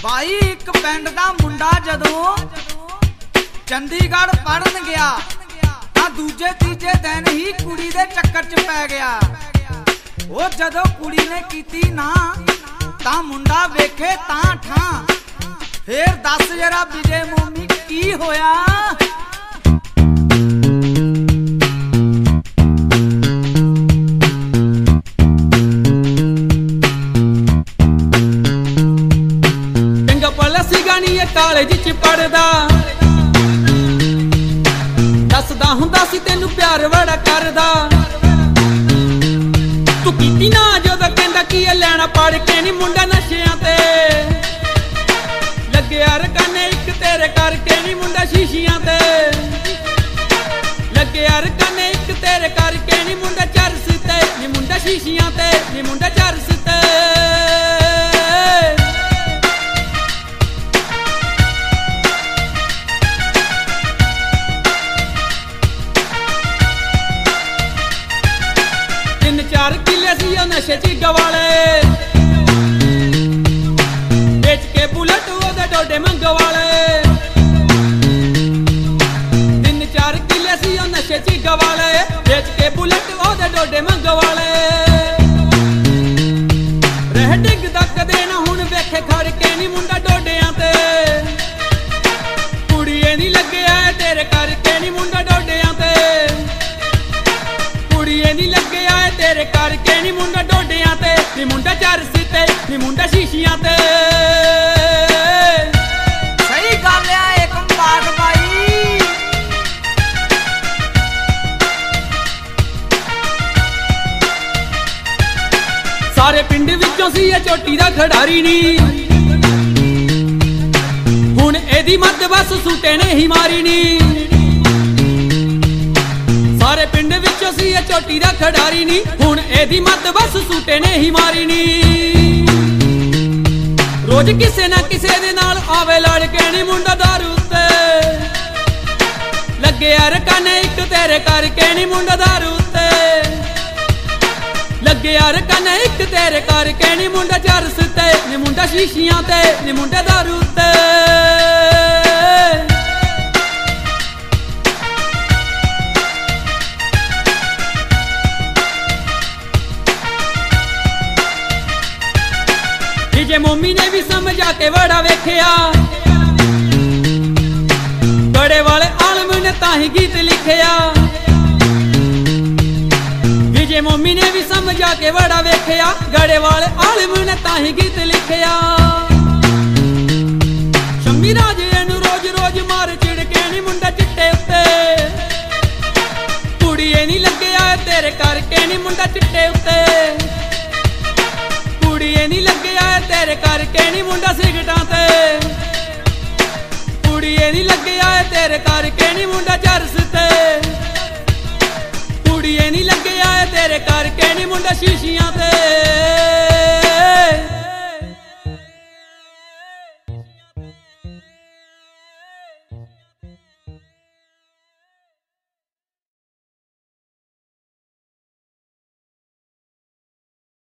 भाई एक पिंड दा मुंडा जदों चंडीगढ़ पढ़न गया तां दूजे तीजे दिन ही कुड़ी दे चक्कर च पै गया। वो जदों कुड़ी ने कीती ना तां मुंडा वेखे तां ठा। फिर दस जरा विजय मोमी की होया? कालेज च पढ़दा दसदा हुंदा सी तैनू प्यार बड़ा करदा। तू कीती ना जदों कहंदा की लैना पढ़ के नी मुंडा नशियां ते लग्गेया रकाने इक तेरे करके नी मुंडा शीशियां ते लग्गेया रकाने इक तेरे करके नी मुंडा चरस ते नी मुंडा शीशियां ते नी मुंडा चरस ते। चार किले सी नशे च गवाले बेच के बुलेट ओदे डोडे मंगवाले। तीन चार किले सी नशे च गवाले बेच के बुलेट ओदे डोडे मंगवाले। रह डिगदा कदे ना हुण वेखे खड़ के नी मुंडा डोडियां ते कुड़िए नी लग्गेया तेरे करके नी मुंडा डोडियां ते कुड़िए नी लग्गेया तेरे करके नी मुंडा डोडियां ते नी मुंडा चरस ते नी मुंडा शीशियां ते। सही गल है एक बात भाई। सारे पिंड विचों सी चोटी दा खिडारी नी हुण एदी मत बस सूटे ने ही मारी नी। सारे पिंड विचों सी चोटी दा खिडारी नी हुण एदी मत बस सूटे ने ही मारी नी। रोज किसे ना किसे दे नाल आवे लड़ के नी मुंडा दारू ते लग्गेया रकाने इक तेरे करके नी मुंडा दारू ते लग्गेया रकाने इक तेरे करके नी मुंडा चरस ते नी मुंडा शीशियां ते नी मुंडा दारू ते। विजय मोमी ने भी समझा के बड़ा वेख्या बड़े वाले आलम ने ताही गीत लिखिया। विजय मोमी ने भी समझा के बड़ा वेख्या गड़े वाले आलम ने ताही गीत लिखिया। शम्मी राजे नू रोज रोज मार चिड़के नी मुंडा चिट्टे उत्ते कुड़िए नी लग्गेया तेरे करके नी मुंडा चिट्टे उत्ते कुड़िए नी लग्गेया तेरे करके नी मुंडा सिगटां ते कुड़िए नी लग्गेया तेरे करके नी मुंडा चरस ते कुड़िए नी लग्गेया तेरे करके नी मुंडा शीशियां ते।